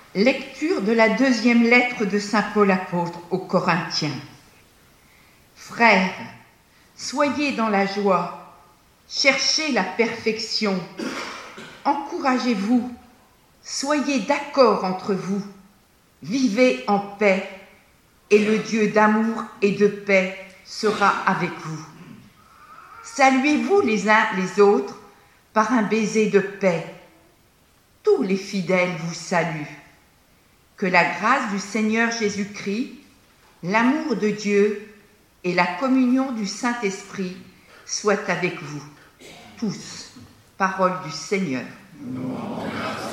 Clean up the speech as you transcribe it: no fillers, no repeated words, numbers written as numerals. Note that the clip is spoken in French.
Lecture de la deuxième lettre de saint Paul apôtre aux Corinthiens. Frères, soyez dans la joie, cherchez la perfection, encouragez-vous, soyez d'accord entre vous, vivez en paix, et le Dieu d'amour et de paix sera avec vous. Saluez-vous les uns les autres par un baiser de paix. Tous les fidèles vous saluent. Que la grâce du Seigneur Jésus-Christ, l'amour de Dieu et la communion du Saint-Esprit soient avec vous tous. Parole du Seigneur. Nous